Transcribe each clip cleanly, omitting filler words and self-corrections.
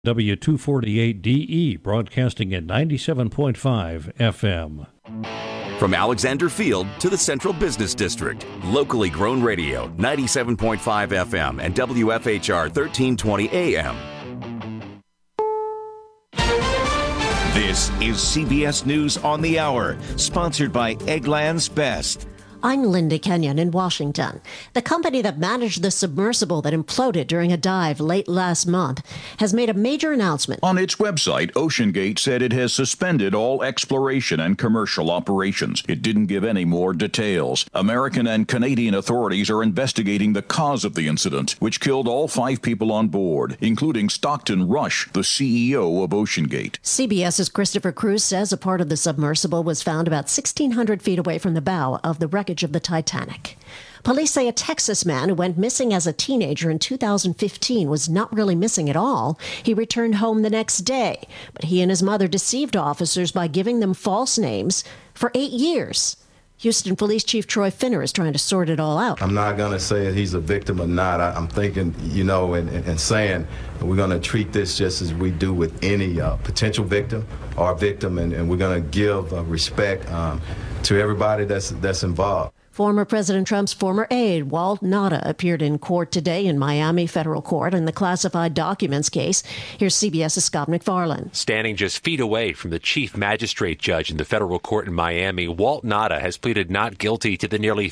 W248DE, broadcasting at 97.5 FM. From Alexander Field to the Central Business District, locally grown radio, 97.5 FM and WFHR 1320 AM. This is CBS News on the Hour, sponsored by Eggland's Best. I'm Linda Kenyon in Washington. The company that managed the submersible that imploded during a dive late last month has made a major announcement. On its website, OceanGate said it has suspended all exploration and commercial operations. It didn't give any more details. American and Canadian authorities are investigating the cause of the incident, which killed all 5 people on board, including Stockton Rush, the CEO of OceanGate. CBS's Christopher Cruz says a part of the submersible was found about 1,600 feet away from the bow of the wreckage of the Titanic. Police say a Texas man who went missing as a teenager in 2015 was not really missing at all. He returned home the next day, but he and his mother deceived officers by giving them false names for 8 years. Houston Police Chief Troy Finner is trying to sort it all out. I'm not going to say if he's a victim or not. I'm thinking, and saying we're going to treat this just as we do with any potential victim or victim, and we're going to give respect to everybody that's involved. Former President Trump's former aide, Walt Nauta, appeared in court today in Miami federal court in the classified documents case. Here's CBS's Scott McFarland. Standing just feet away from the chief magistrate judge in the federal court in Miami, Walt Nauta has pleaded not guilty to the nearly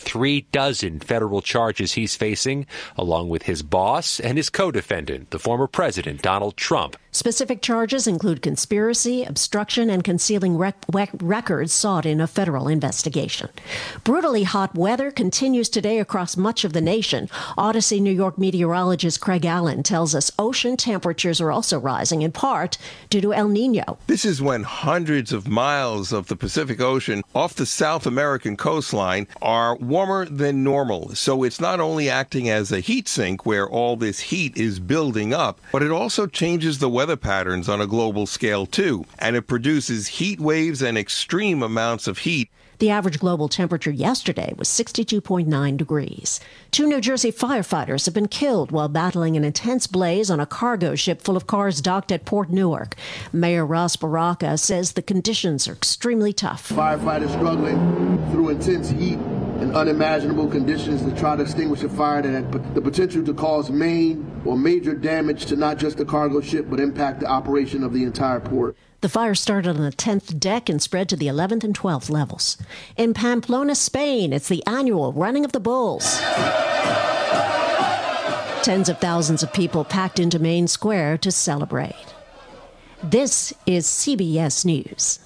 36 federal charges he's facing, along with his boss and his co-defendant, the former president, Donald Trump. Specific charges include conspiracy, obstruction, and concealing records sought in a federal investigation. Brutally hot weather continues today across much of the nation. Odyssey, New York meteorologist Craig Allen tells us ocean temperatures are also rising, in part due to El Nino. This is when hundreds of miles of the Pacific Ocean off the South American coastline are warmer than normal. So it's not only acting as a heat sink where all this heat is building up, but it also changes the weather patterns on a global scale too, and it produces heat waves and extreme amounts of heat. The average global temperature yesterday was 62.9 degrees. 2 New Jersey firefighters have been killed while battling an intense blaze on a cargo ship full of cars docked at Port Newark. Mayor Ross Baraka says the conditions are extremely tough. Firefighters struggling through intense heat and unimaginable conditions to try to extinguish a fire that had the potential to cause main or major damage to not just the cargo ship, but impact the operation of the entire port. The fire started on the 10th deck and spread to the 11th and 12th levels. In Pamplona, Spain, it's the annual Running of the Bulls. Tens of thousands of people packed into Main Square to celebrate. This is CBS News.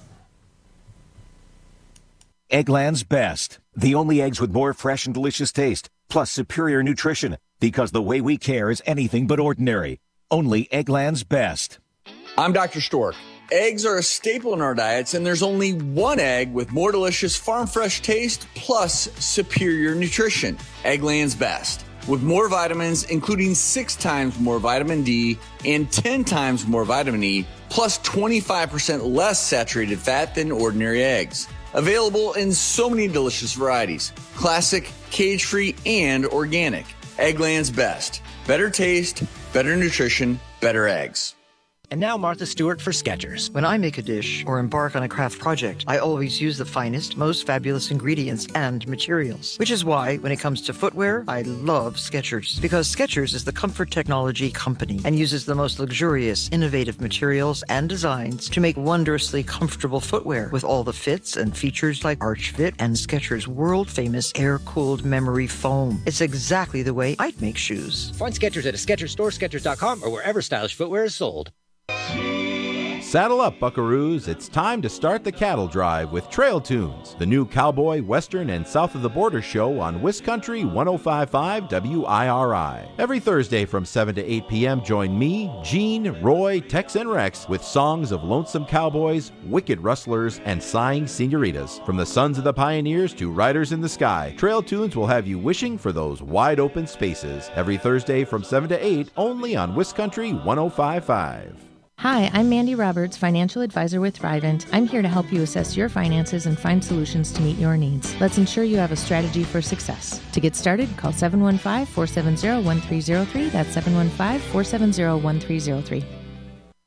Eggland's Best. The only eggs with more fresh and delicious taste, plus superior nutrition. Because the way we care is anything but ordinary. Only Eggland's Best. I'm Dr. Stork. Eggs are a staple in our diets, and there's only one egg with more delicious farm-fresh taste plus superior nutrition. Eggland's Best. With more vitamins, including 6 times more vitamin D and 10 times more vitamin E, plus 25% less saturated fat than ordinary eggs. Available in so many delicious varieties. Classic, cage-free, and organic. Eggland's Best. Better taste, better nutrition, better eggs. And now Martha Stewart for Skechers. When I make a dish or embark on a craft project, I always use the finest, most fabulous ingredients and materials. Which is why, when it comes to footwear, I love Skechers. Because Skechers is the comfort technology company and uses the most luxurious, innovative materials and designs to make wondrously comfortable footwear with all the fits and features like Arch Fit and Skechers' world-famous air-cooled memory foam. It's exactly the way I'd make shoes. Find Skechers at a Skechers store, Skechers.com, or wherever stylish footwear is sold. Saddle up, buckaroos. It's time to start the cattle drive with Trail Tunes, the new cowboy, western, and south of the border show on WisCountry 105.5 WIRI. Every Thursday from 7 to 8 p.m., join me, Gene, Roy, Tex, and Rex with songs of lonesome cowboys, wicked rustlers, and sighing senoritas. From the sons of the pioneers to riders in the sky, Trail Tunes will have you wishing for those wide-open spaces. Every Thursday from 7 to 8, only on WisCountry 105.5. Hi, I'm Mandy Roberts, financial advisor with Thrivent. I'm here to help you assess your finances and find solutions to meet your needs. Let's ensure you have a strategy for success. To get started, call 715-470-1303. That's 715-470-1303.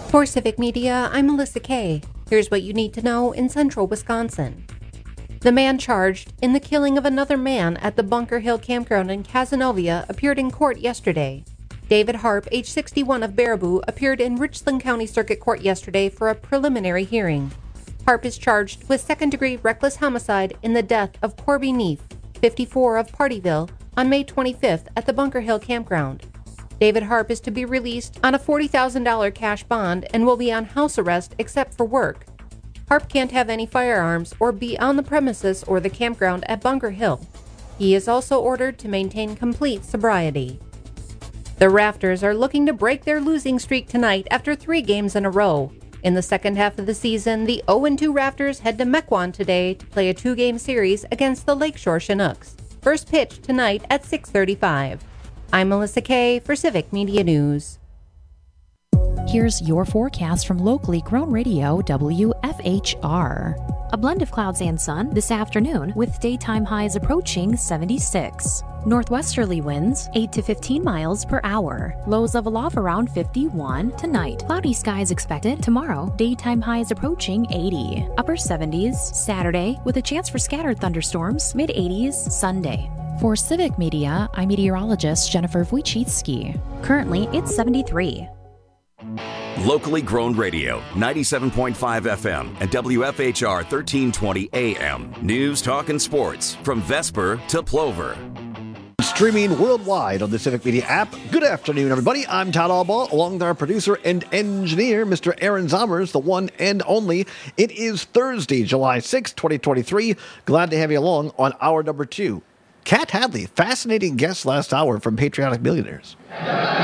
For Civic Media, I'm Melissa Kay. Here's what you need to know in central Wisconsin. The man charged in the killing of another man at the Bunker Hill Campground in Cazenovia appeared in court yesterday. David Harp, age 61 of Baraboo, appeared in Richland County Circuit Court yesterday for a preliminary hearing. Harp is charged with second-degree reckless homicide in the death of Corby Neef, 54 of Partyville, on May 25th at the Bunker Hill Campground. David Harp is to be released on a $40,000 cash bond and will be on house arrest except for work. Harp can't have any firearms or be on the premises or the campground at Bunker Hill. He is also ordered to maintain complete sobriety. The Rafters are looking to break their losing streak tonight after 3 games in a row. In the second half of the season, the 0-2 Rafters head to Mequon today to play a 2-game series against the Lakeshore Chinooks. First pitch tonight at 6:35. I'm Melissa Kay for Civic Media News. Here's your forecast from locally grown radio WFHR. A blend of clouds and sun this afternoon with daytime highs approaching 76. Northwesterly winds 8 to 15 miles per hour. Lows level off around 51 tonight. Cloudy skies expected tomorrow. Daytime highs approaching 80. Upper 70s Saturday with a chance for scattered thunderstorms. Mid 80s Sunday. For Civic Media, I'm meteorologist Jennifer Wojcicki. Currently, it's 73. Locally grown radio, 97.5 FM and WFHR 1320 AM. News, talk, and sports from Vesper to Plover. Streaming worldwide on the Civic Media app. Good afternoon, everybody. I'm Todd Albaugh, along with our producer and engineer, Mr. Aaron Zommers, the one and only. It is Thursday, July 6, 2023. Glad to have you along on hour number 2. Kat Hadley, fascinating guest last hour from Patriotic Millionaires. All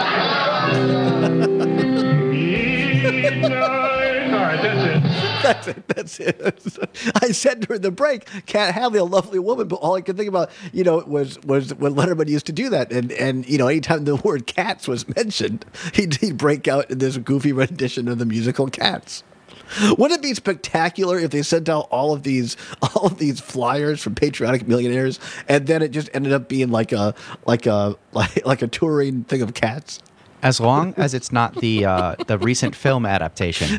right, That's it. I said during the break, Kat Hadley, a lovely woman, but all I could think about, was when Letterman used to do that. And anytime the word cats was mentioned, he'd break out in this goofy rendition of the musical Cats. Wouldn't it be spectacular if they sent out all of these flyers from Patriotic Millionaires, and then it just ended up being like a touring thing of Cats? As long as it's not the recent film adaptation.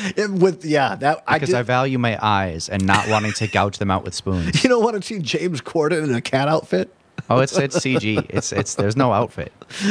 I value my eyes and not wanting to gouge them out with spoons. You don't want to see James Corden in a cat outfit? Oh, it's CG. It's there's no outfit.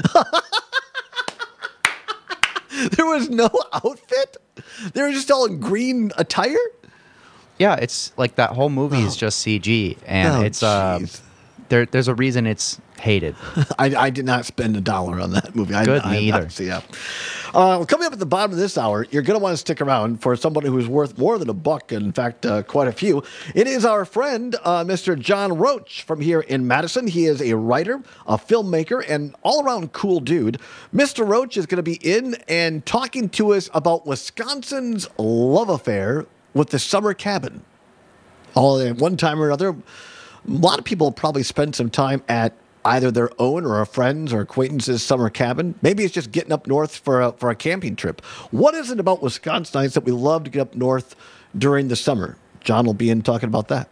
There was no outfit? They were just all in green attire? Yeah, it's like that whole movie is just CG, and there's a reason it's hated. I did not spend $1 on that movie. Me either. Coming up at the bottom of this hour, you're going to want to stick around for somebody who's worth more than $1. In fact, quite a few. It is our friend, Mr. John Roach from here in Madison. He is a writer, a filmmaker, and all-around cool dude. Mr. Roach is going to be in and talking to us about Wisconsin's love affair with the summer cabin. All at one time or another, a lot of people probably spend some time at either their own or a friend's or acquaintance's summer cabin. Maybe it's just getting up north for a camping trip. What is it about Wisconsinites that we love to get up north during the summer? John will be in talking about that.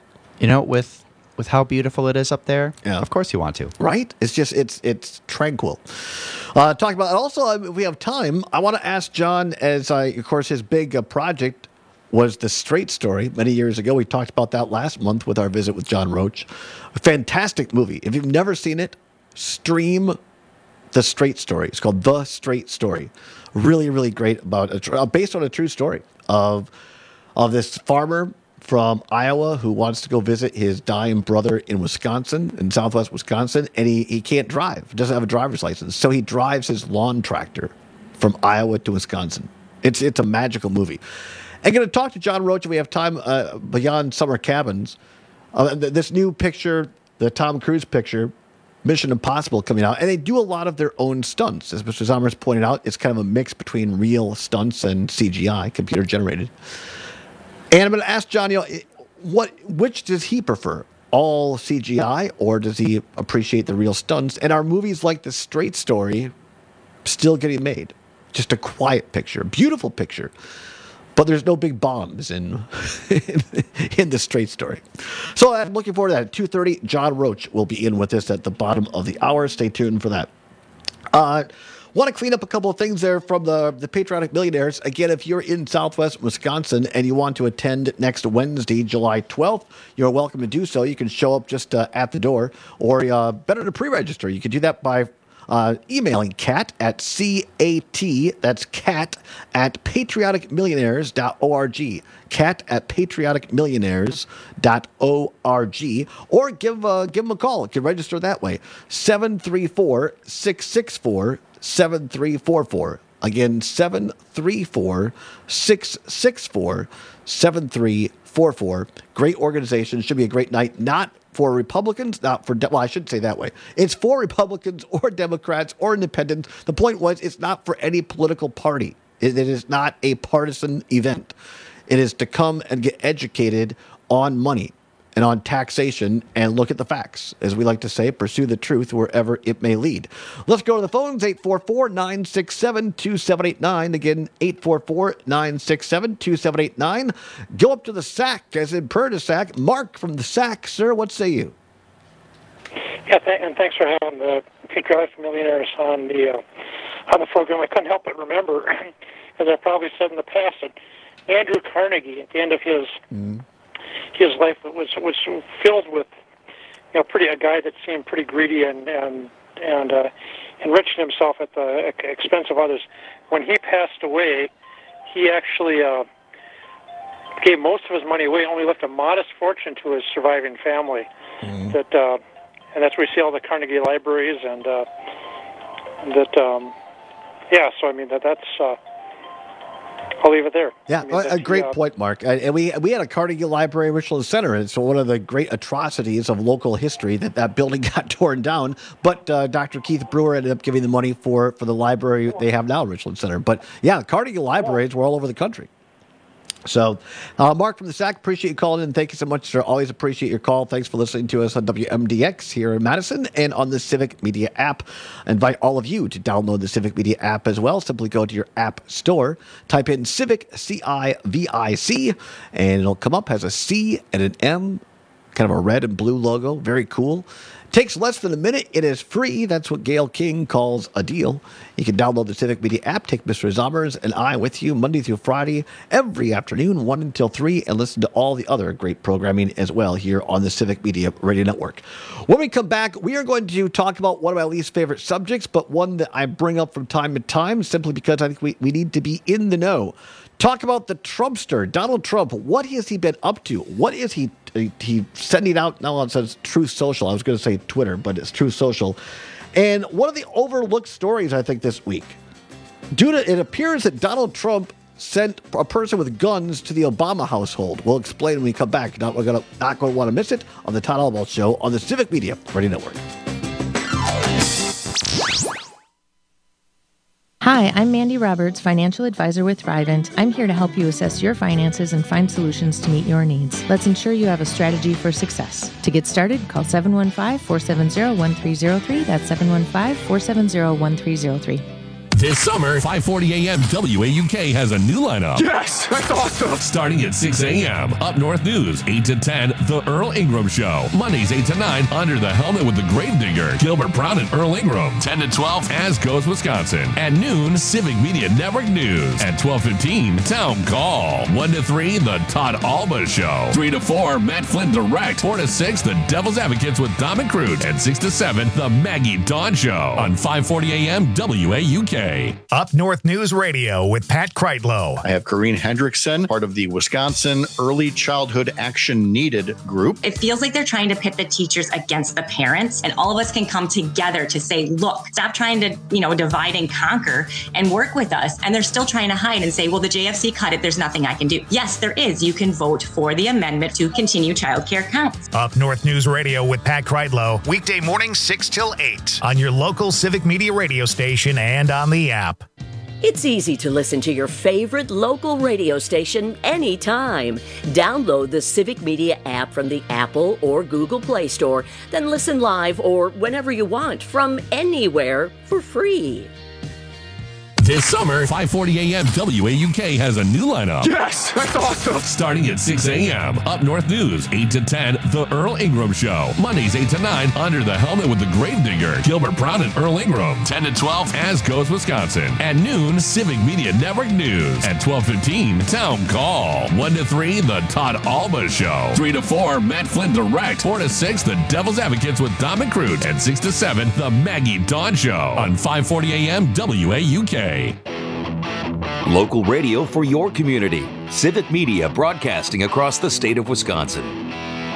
With how beautiful it is up there, of course you want to. Right? It's just, it's tranquil. Talking about it. Also, if we have time, I want to ask John, of course, his big project was The Straight Story many years ago. We talked about that last month with our visit with John Roach. A fantastic movie. If you've never seen it, stream The Straight Story. It's called The Straight Story. Really, really great, based on a true story of this farmer from Iowa who wants to go visit his dying brother in Wisconsin, in southwest Wisconsin, and he can't drive, doesn't have a driver's license. So he drives his lawn tractor from Iowa to Wisconsin. It's a magical movie. I'm going to talk to John Roach if we have time beyond summer cabins. This new picture, the Tom Cruise picture, Mission Impossible coming out, and they do a lot of their own stunts. As Mr. Zommers pointed out, it's kind of a mix between real stunts and CGI, computer generated. And I'm going to ask John, which does he prefer? All CGI, or does he appreciate the real stunts? And are movies like The Straight Story still getting made? Just a quiet picture, beautiful picture. But there's no big bombs in The Straight Story. So I'm looking forward to that. At 2:30, John Roach will be in with us at the bottom of the hour. Stay tuned for that. Want to clean up a couple of things there from the Patriotic Millionaires. Again, if you're in Southwest Wisconsin and you want to attend next Wednesday, July 12th, you're welcome to do so. You can show up just at the door, or better to pre-register. You can do that by emailing Kat at CAT, that's Kat at patrioticmillionaires.org. Kat at patrioticmillionaires.org, or give them a call. You can register that way. 734-664-7344. Again, 734-664-7344. Great organization. Should be a great night. Not for Republicans, not for, well, I shouldn't say that way. It's for Republicans or Democrats or independents. The point was, it's not for any political party. It is not a partisan event. It is to come and get educated on money and on taxation and look at the facts. As we like to say, pursue the truth wherever it may lead. Let's go to the phones, 844-967-2789. Again, 844-967-2789. Go up to the SAC, as in Perdisac. Mark from the SAC, sir, what say you? Yeah, and thanks for having the Patriotic Millionaires on the program. I couldn't help but remember, as I probably said in the past, that Andrew Carnegie, at the end of his life, was filled with, a guy that seemed pretty greedy and enriching himself at the expense of others. When he passed away, he actually gave most of his money away, only left a modest fortune to his surviving family. And that's where we see all the Carnegie libraries, and so I mean that's. I'll leave it there. Yeah, a great point, Mark. And we had a Carnegie Library in Richland Center, and so one of the great atrocities of local history that building got torn down. But Dr. Keith Brewer ended up giving the money for the library they have now, Richland Center. But yeah, Carnegie Libraries were all over the country. So, Mark from the SAC, appreciate you calling in. Thank you so much, sir. Always appreciate your call. Thanks for listening to us on WMDX here in Madison and on the Civic Media app. I invite all of you to download the Civic Media app as well. Simply go to your app store, type in Civic, CIVIC, and it'll come up, has a C and an M, kind of a red and blue logo. Very cool. Takes less than a minute. It is free. That's what Gail King calls a deal. You can download the Civic Media app, take Mr. Zommers and I with you Monday through Friday, every afternoon, 1 until 3, and listen to all the other great programming as well here on the Civic Media Radio Network. When we come back, we are going to talk about one of my least favorite subjects, but one that I bring up from time to time simply because I think we need to be in the know. Talk about the Trumpster, Donald Trump. What has he been up to? What is he sending out? Now it says Truth Social. I was going to say Twitter, but it's Truth Social. And one of the overlooked stories, I think, this week. It appears that Donald Trump sent a person with guns to the Obama household. We'll explain when we come back. We're not going to want to miss it on the Todd Albaugh Show on the Civic Media Radio Network. Hi, I'm Mandy Roberts, financial advisor with Thrivent. I'm here to help you assess your finances and find solutions to meet your needs. Let's ensure you have a strategy for success. To get started, call 715-470-1303. That's 715-470-1303. This summer, 5:40 a.m. WAUK has a new lineup. Yes, that's awesome. Starting at 6 a.m. Up North News, 8 to 10, The Earl Ingram Show. Mondays, 8 to 9, Under the Helmet with the Gravedigger, Gilbert Brown and Earl Ingram. 10 to 12, As Goes Wisconsin. At noon, Civic Media Network News. At 12:15, Town Call. 1 to 3, The Todd Albaugh Show. 3 to 4, Matt Flynn Direct. 4 to 6, The Devil's Advocates with Dom and Crute. And 6 to 7, The Maggie Dawn Show. On 5:40 a.m. WAUK. Up North News Radio with Pat Kreitlow. I have Corrine Hendrickson, part of the Wisconsin Early Childhood Action Needed group. It feels like they're trying to pit the teachers against the parents, and all of us can come together to say, look, stop trying to, divide and conquer and work with us. And they're still trying to hide and say, well, the JFC cut it. There's nothing I can do. Yes, there is. You can vote for the amendment to continue childcare counts. Up North News Radio with Pat Kreitlow. Weekday morning 6 till 8 on your local Civic Media radio station and on the app. It's easy to listen to your favorite local radio station anytime. Download the Civic Media app from the Apple or Google Play Store, then listen live or whenever you want from anywhere for free. This summer, 5:40 a.m. WAUK has a new lineup. Yes, that's awesome. Starting at 6 a.m. Up North News, 8 to 10, The Earl Ingram Show. Mondays, 8 to 9, Under the Helmet with the Gravedigger, Gilbert Brown and Earl Ingram. 10 to 12, As Goes Wisconsin. At noon, Civic Media Network News. At 12:15, Town Call. 1 to 3, The Todd Alba Show. 3 to 4, Matt Flynn Direct. 4 to 6, The Devil's Advocates with Don McCroot. And 6 to 7, The Maggie Dawn Show on 5:40 a.m. WAUK. Local radio for your community. Civic Media broadcasting across the state of Wisconsin.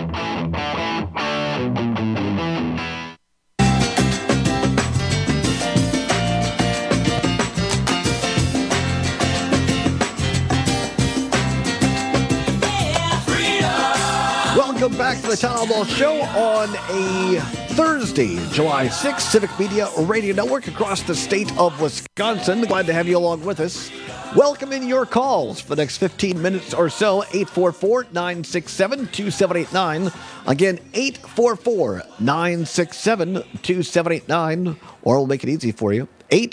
Welcome back to the Town Hall Show on a Thursday, July 6th. Civic Media Radio Network across the state of Wisconsin. Glad to have you along with us. Welcome in your calls for the next 15 minutes or so. 844-967-2789. Again, 844-967-2789. Or we'll make it easy for you.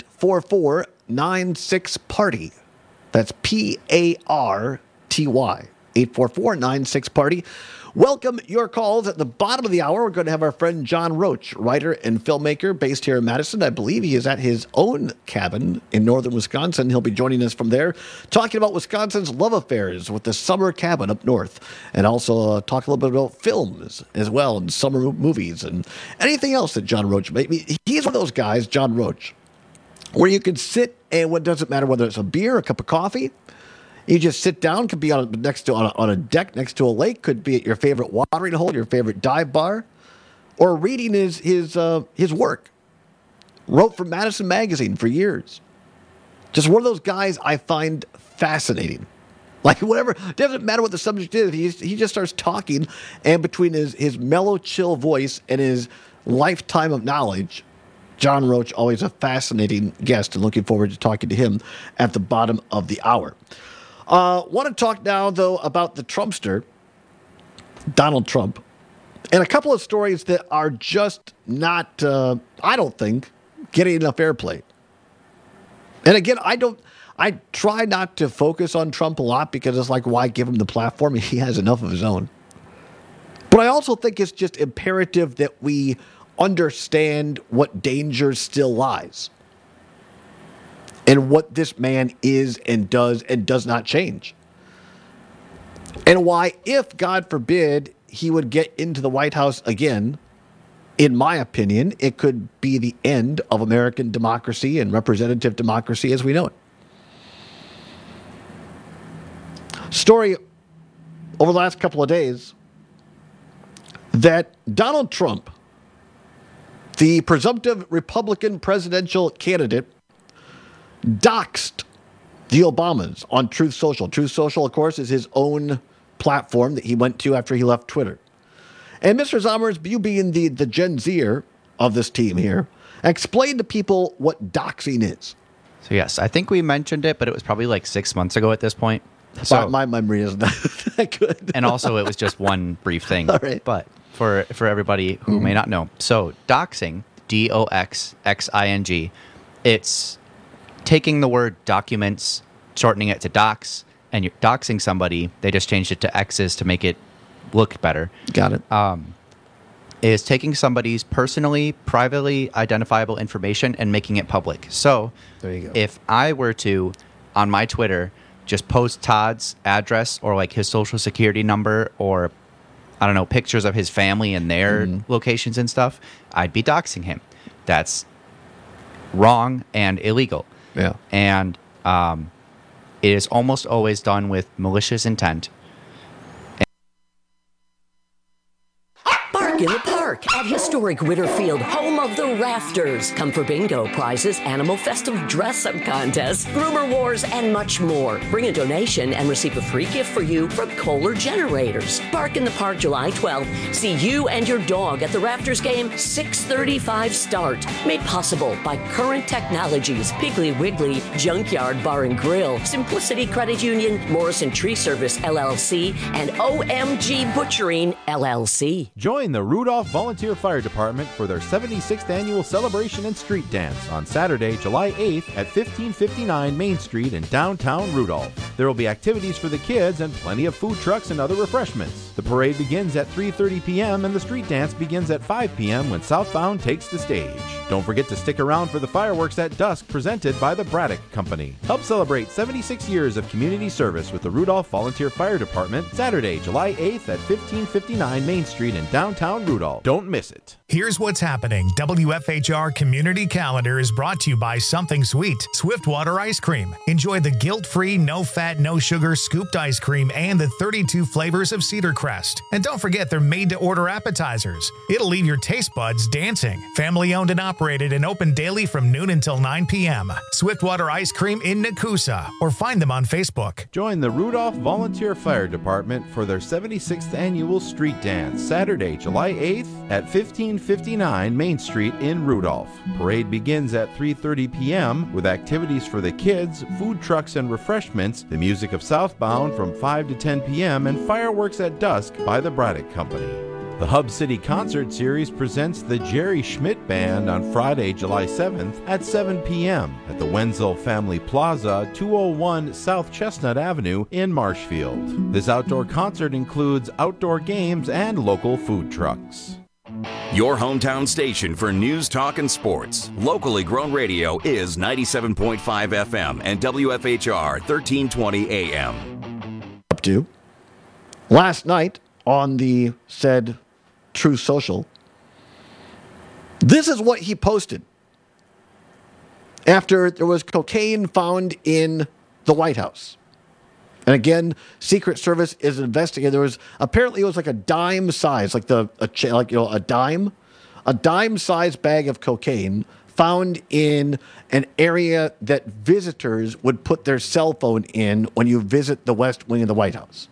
844-96-PARTY. That's P-A-R-T-Y. 844-96-PARTY. Welcome your calls. At the bottom of the hour, we're going to have our friend John Roach, writer and filmmaker based here in Madison. I believe he is at his own cabin in northern Wisconsin. He'll be joining us from there, talking about Wisconsin's love affairs with the summer cabin up north, and also talk a little bit about films as well, and summer movies, and anything else that John Roach made. He's one of those guys, John Roach, where you can sit, and it doesn't matter whether it's a beer, a cup of coffee. You just sit down, could be on a deck next to a lake, could be at your favorite watering hole, your favorite dive bar, or reading his work. Wrote for Madison Magazine for years. Just one of those guys I find fascinating. Like whatever, doesn't matter what the subject is, he just starts talking, and between his mellow, chill voice and his lifetime of knowledge, John Roach, always a fascinating guest, and looking forward to talking to him at the bottom of the hour. Want to talk now, though, about the Trumpster, Donald Trump, and a couple of stories that are just not, I don't think, getting enough airplay. And again, I try not to focus on Trump a lot because it's like, why give him the platform? He has enough of his own. But I also think it's just imperative that we understand what danger still lies, and what this man is and does not change. And why, if, God forbid, he would get into the White House again, in my opinion, it could be the end of American democracy and representative democracy as we know it. Story over the last couple of days that Donald Trump, the presumptive Republican presidential candidate, doxed the Obamas on Truth Social. Truth Social, of course, is his own platform that he went to after he left Twitter. And Mr. Zommers, you being the Gen Zer of this team here, explain to people what doxing is. So yes, I think we mentioned it, but it was probably like 6 months ago at this point. So my memory isn't that good. And also it was just one brief thing. All right. But for everybody who may not know. So doxing, D-O-X-X-I-N-G, it's taking the word documents, shortening it to docs, and you're doxing somebody. They just changed it to X's to make it look better. Got it. Is taking somebody's personally, privately identifiable information and making it public. So there you go. If I were to, on my Twitter, just post Todd's address or like his social security number or, I don't know, pictures of his family and their locations and stuff, I'd be doxing him. That's wrong and illegal. Yeah. And it is almost always done with malicious intent. In the park at historic Whitterfield, home of the Rafters. Come for bingo, prizes, animal festive dress-up contests, groomer wars, and much more. Bring a donation and receive a free gift for you from Kohler Generators. Bark in the Park July 12th. See you and your dog at the Rafters game, 6:35 start. Made possible by Current Technologies, Piggly Wiggly, Junkyard Bar and Grill, Simplicity Credit Union, Morrison Tree Service LLC, and OMG Butchering LLC. Join the Rudolph Volunteer Fire Department for their 76th 76th Annual Celebration and Street Dance on Saturday, July 8th at 1559 Main Street in downtown Rudolph. There will be activities for the kids and plenty of food trucks and other refreshments. The parade begins at 3:30 p.m. and the street dance begins at 5 p.m. when Southbound takes the stage. Don't forget to stick around for the fireworks at dusk presented by the Braddock Company. Help celebrate 76 years of community service with the Rudolph Volunteer Fire Department Saturday, July 8th at 1559 Main Street in downtown Rudolph. Don't miss it. Here's what's happening. WFHR Community Calendar is brought to you by Something Sweet, Swiftwater Ice Cream. Enjoy the guilt-free, no-fat, no-sugar scooped ice cream and the 32 flavors of Cedar Crest. And don't forget they're made-to-order appetizers. It'll leave your taste buds dancing. Family-owned and operated and open daily from noon until 9 p.m. Swiftwater Ice Cream in Nakusa, or find them on Facebook. Join the Rudolph Volunteer Fire Department for their 76th Annual Street Dance, Saturday, July 8th at 1559 Main Street in Rudolph. Parade begins at 3:30 p.m. with activities for the kids, food trucks and refreshments, the music of Southbound from 5 to 10 p.m., and fireworks at dusk by the Braddock Company. The Hub City Concert Series presents the Jerry Schmidt Band on Friday, July 7th at 7 p.m. at the Wenzel Family Plaza, 201 South Chestnut Avenue in Marshfield. This outdoor concert includes outdoor games and local food trucks. Your hometown station for news, talk, and sports. Locally grown radio is 97.5 FM and WFHR 1320 AM. Up to last night on the said True Social, this is what he posted after there was cocaine found in the White House. And again, Secret Service is investigating. There was apparently it was like a dime size, like a dime size bag of cocaine found in an area that visitors would put their cell phone in when you visit the West Wing of the White House.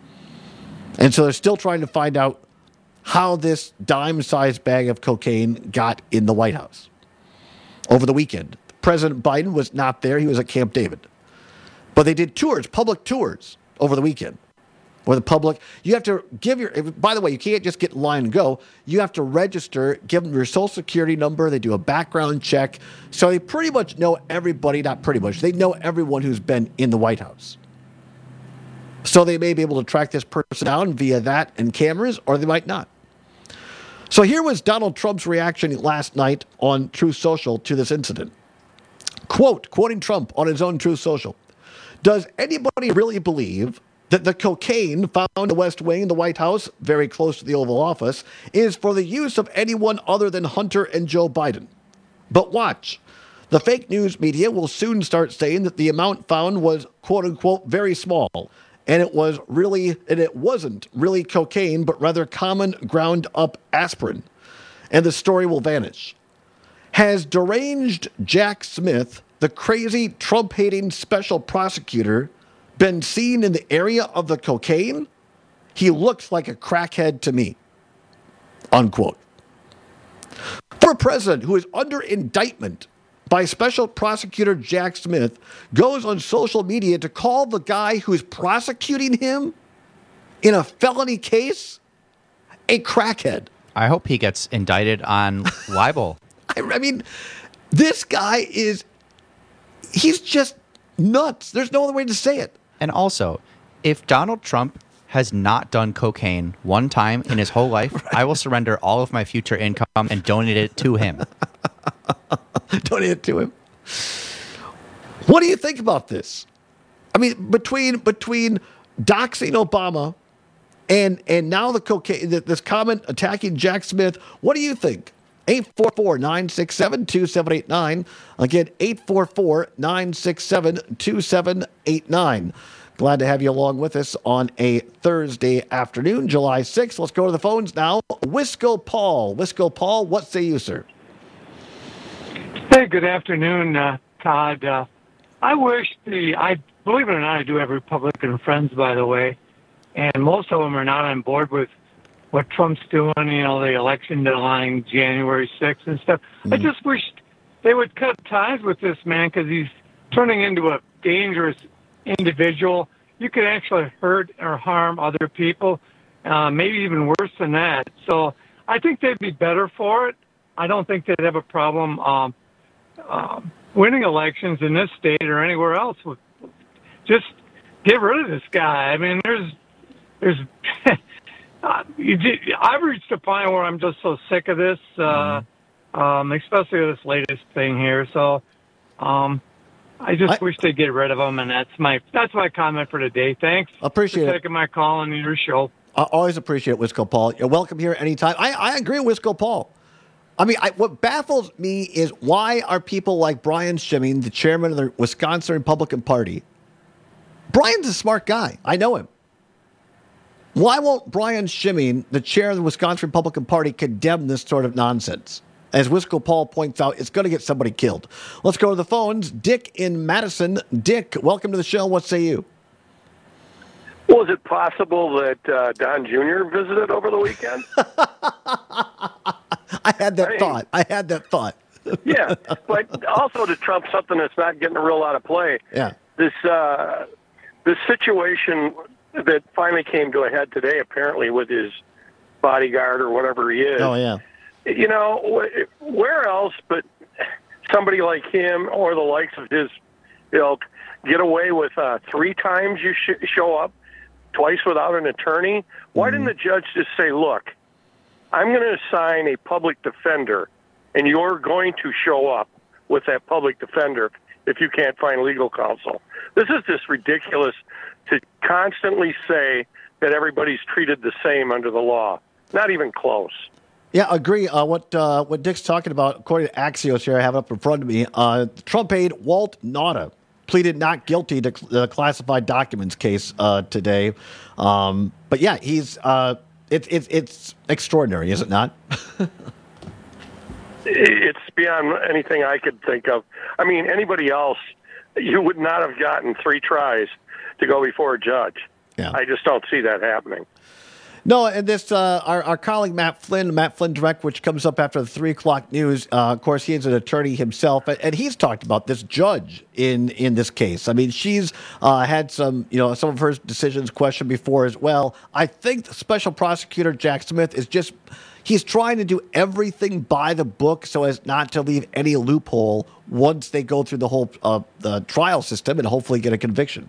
And so they're still trying to find out how this dime-sized bag of cocaine got in the White House. Over the weekend, President Biden was not there. He was at Camp David. But they did tours, public tours, over the weekend. Where the public, you have to give your, by the way, you can't just get in line and go. You have to register, give them your social security number. They do a background check. So they pretty much know everybody, not pretty much, they know everyone who's been in the White House. So they may be able to track this person down via that and cameras, or they might not. So here was Donald Trump's reaction last night on True Social to this incident. Quoting Trump on his own True Social. Does anybody really believe that the cocaine found in the West Wing, the White House, very close to the Oval Office, is for the use of anyone other than Hunter and Joe Biden? But watch. The fake news media will soon start saying that the amount found was, quote unquote, very small. And it wasn't really cocaine, but rather common ground up aspirin. And the story will vanish. Has deranged Jack Smith, the crazy Trump-hating special prosecutor, been seen in the area of the cocaine? He looks like a crackhead to me. Unquote. For a president who is under indictment by Special Prosecutor Jack Smith goes on social media to call the guy who's prosecuting him in a felony case a crackhead. I hope he gets indicted on libel. I mean, this guy he's just nuts. There's no other way to say it. And also, if Donald Trump has not done cocaine one time in his whole life, right, I will surrender all of my future income and donate it to him. Donate it to him. What do you think about this? I mean, between doxing Obama and now the cocaine, this comment attacking Jack Smith, what do you think? 844-967-2789. Again, 844-967-2789. Glad to have you along with us on a Thursday afternoon, July 6th. Let's go to the phones now. Wisco Paul. Wisco Paul, what say you, sir? Hey, good afternoon, Todd. I wish I believe it or not, I do have Republican friends, by the way, and most of them are not on board with what Trump's doing, the election deadline, January 6th and stuff. I just wish they would cut ties with this man because he's turning into a dangerous individual. You could actually hurt or harm other people, maybe even worse than that. So I think they'd be better for it. I don't think they'd have a problem winning elections in this state or anywhere else. Just get rid of this guy. I mean, there's I've reached a point where I'm just so sick of this, especially with this latest thing here. So I just wish they'd get rid of him, and that's my comment for today. Thanks. Appreciate for taking my call on your show. I always appreciate it, Wisco Paul. You're welcome here anytime. I agree with Wisco Paul. I mean, what baffles me is why are people like Brian Schimming, the chairman of the Wisconsin Republican Party? Brian's a smart guy. I know him. Why won't Brian Schimming, the chair of the Wisconsin Republican Party, condemn this sort of nonsense? As Wisco Paul points out, it's going to get somebody killed. Let's go to the phones. Dick in Madison. Dick, welcome to the show. What say you? Well, is it possible that Don Jr. visited over the weekend? I had that thought. Yeah, but also to trump something that's not getting a real lot of play. Yeah. This situation that finally came to a head today, apparently with his bodyguard or whatever he is. Oh, yeah. You know, where else but somebody like him or the likes of his ilk get away with 3 times you show up, twice without an attorney? Why didn't the judge just say, look, I'm going to assign a public defender, and you're going to show up with that public defender if you can't find legal counsel? This is just ridiculous to constantly say that everybody's treated the same under the law. Not even close. Yeah, agree. What Dick's talking about, according to Axios here, I have it up in front of me, Trump aide Walt Nauta pleaded not guilty to the classified documents case today. But yeah, he's it's extraordinary, is it not? It's beyond anything I could think of. I mean, anybody else, you would not have gotten 3 tries to go before a judge. Yeah. I just don't see that happening. No, and this our colleague Matt Flynn Direct, which comes up after the 3 o'clock news. Of course, he is an attorney himself, and he's talked about this judge in this case. I mean, she's had some of her decisions questioned before as well. I think the special prosecutor Jack Smith he's trying to do everything by the book so as not to leave any loophole once they go through the whole the trial system and hopefully get a conviction.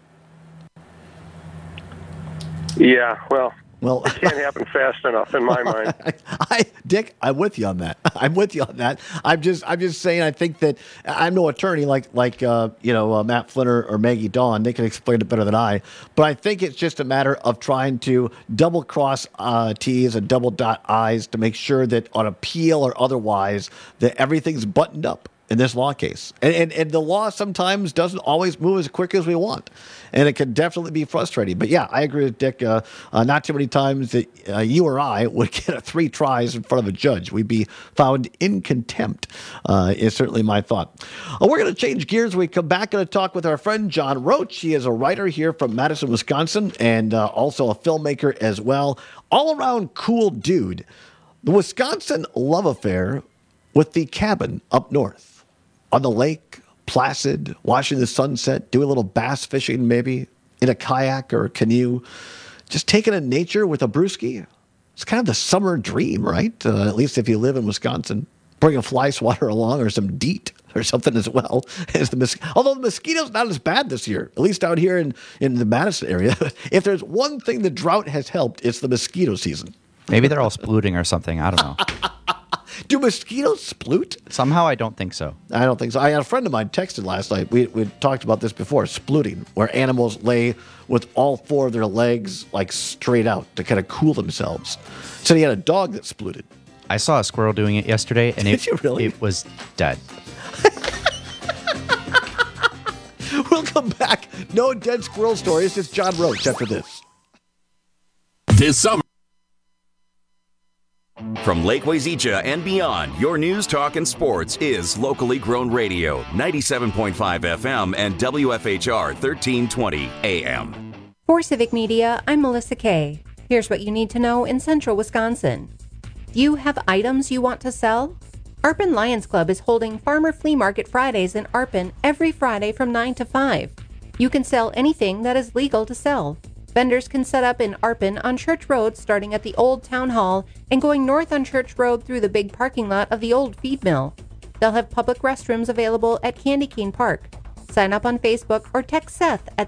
Yeah, well, it can't happen fast enough in my mind. Dick, I'm with you on that. I'm just saying. I think that I'm no attorney like Matt Flynn or Maggie Dawn. They can explain it better than I. But I think it's just a matter of trying to double cross T's and double dot I's to make sure that on appeal or otherwise that everything's buttoned up in this law case. And the law sometimes doesn't always move as quick as we want. And it can definitely be frustrating. But yeah, I agree with Dick. Not too many times that you or I would get 3 tries in front of a judge. We'd be found in contempt, is certainly my thought. We're going to change gears when we come back. Going to talk with our friend John Roach. He is a writer here from Madison, Wisconsin, and also a filmmaker as well. All around cool dude. The Wisconsin love affair with the cabin up north on the lake, placid, watching the sunset, doing a little bass fishing maybe, in a kayak or a canoe, just taking in nature with a brewski. It's kind of the summer dream, right? At least if you live in Wisconsin. Bring a fly swatter along or some DEET or something as well. Although the mosquitoes not as bad this year, at least out here in the Madison area. If there's one thing the drought has helped, it's the mosquito season. Maybe they're all splooting or something. I don't know. Do mosquitoes sploot? Somehow I don't think so. I don't think so. I had a friend of mine texted last night. We talked about this before, splooting, where animals lay with all 4 of their legs like straight out to kind of cool themselves. So he had a dog that splooted. I saw a squirrel doing it yesterday, and it was dead. We'll come back. No dead squirrel stories. It's John Roach after this. This summer. From Lake Wazeecha and beyond, your news, talk, and sports is locally grown radio, 97.5 FM and WFHR 1320 AM. For Civic Media, I'm Melissa Kay. Here's what you need to know in central Wisconsin. Do you have items you want to sell? Arpin Lions Club is holding Farmer Flea Market Fridays in Arpin every Friday from 9 to 5. You can sell anything that is legal to sell. Vendors can set up in Arpin on Church Road starting at the Old Town Hall and going north on Church Road through the big parking lot of the old feed mill. They'll have public restrooms available at Candy Cane Park. Sign up on Facebook or text Seth at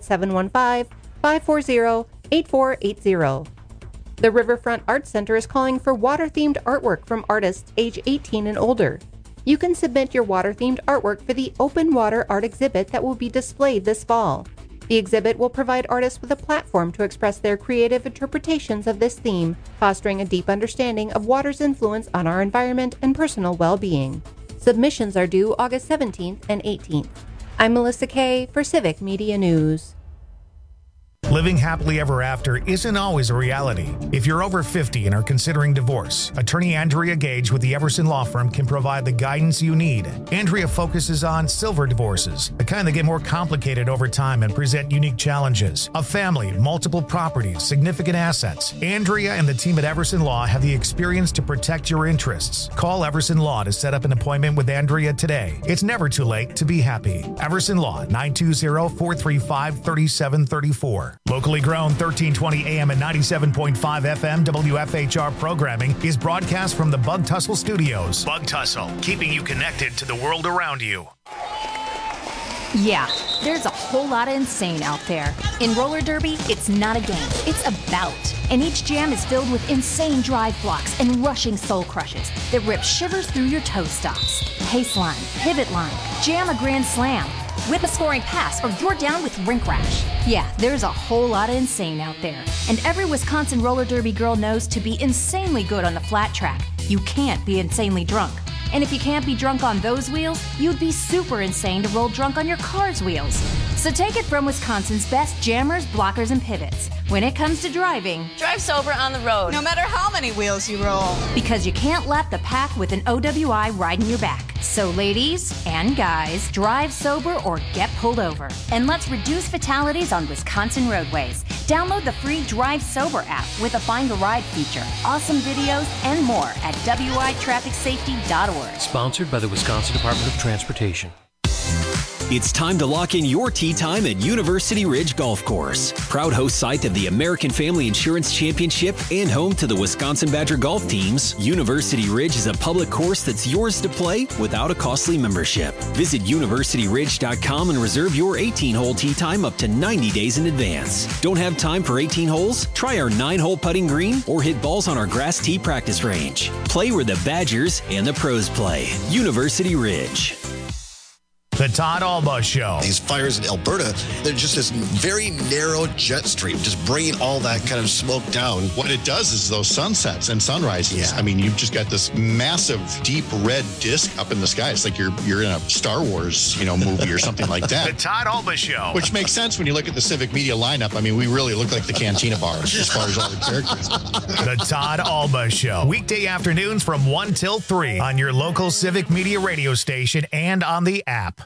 715-540-8480. The Riverfront Arts Center is calling for water-themed artwork from artists age 18 and older. You can submit your water-themed artwork for the Open Water Art Exhibit that will be displayed this fall. The exhibit will provide artists with a platform to express their creative interpretations of this theme, fostering a deep understanding of water's influence on our environment and personal well-being. Submissions are due August 17th and 18th. I'm Melissa Kay for Civic Media News. Living happily ever after isn't always a reality. If you're over 50 and are considering divorce, attorney Andrea Gage with the Everson Law Firm can provide the guidance you need. Andrea focuses on silver divorces, the kind that get more complicated over time and present unique challenges. A family, multiple properties, significant assets. Andrea and the team at Everson Law have the experience to protect your interests. Call Everson Law to set up an appointment with Andrea today. It's never too late to be happy. Everson Law, 920-435-3734. Locally grown 1320 AM and 97.5 FM WFHR programming is broadcast from the Bug Tussle Studios. Bug Tussle, keeping you connected to the world around you. Yeah, there's a whole lot of insane out there. In roller derby, it's not a game, it's a bout. And each jam is filled with insane drive blocks and rushing soul crushes that rip shivers through your toe stops. Pace line, pivot line, jam a grand slam, whip a scoring pass, or you're down with rink rash. Yeah, there's a whole lot of insane out there. And every Wisconsin roller derby girl knows to be insanely good on the flat track, you can't be insanely drunk. And if you can't be drunk on those wheels, you'd be super insane to roll drunk on your car's wheels. So take it from Wisconsin's best jammers, blockers, and pivots. When it comes to driving, drive sober on the road, no matter how many wheels you roll. Because you can't lap the pack with an OWI riding your back. So ladies and guys, drive sober or get pulled over. And let's reduce fatalities on Wisconsin roadways. Download the free Drive Sober app with a Find a Ride feature, awesome videos, and more at witrafficsafety.org. Sponsored by the Wisconsin Department of Transportation. It's time to lock in your tee time at University Ridge Golf Course. Proud host site of the American Family Insurance Championship and home to the Wisconsin Badger golf teams, University Ridge is a public course that's yours to play without a costly membership. Visit universityridge.com and reserve your 18-hole tee time up to 90 days in advance. Don't have time for 18 holes? Try our 9-hole putting green or hit balls on our grass tee practice range. Play where the Badgers and the pros play. University Ridge. The Todd Alba Show. These fires in Alberta, they're just this very narrow jet stream, just bringing all that kind of smoke down. What it does is those sunsets and sunrises. Yeah. I mean, you've just got this massive, deep red disc up in the sky. It's like you're in a Star Wars, movie or something like that. The Todd Alba Show. Which makes sense when you look at the Civic Media lineup. I mean, we really look like the Cantina bars as far as all the characters. The Todd Alba Show. Weekday afternoons from 1 till 3 on your local Civic Media radio station and on the app.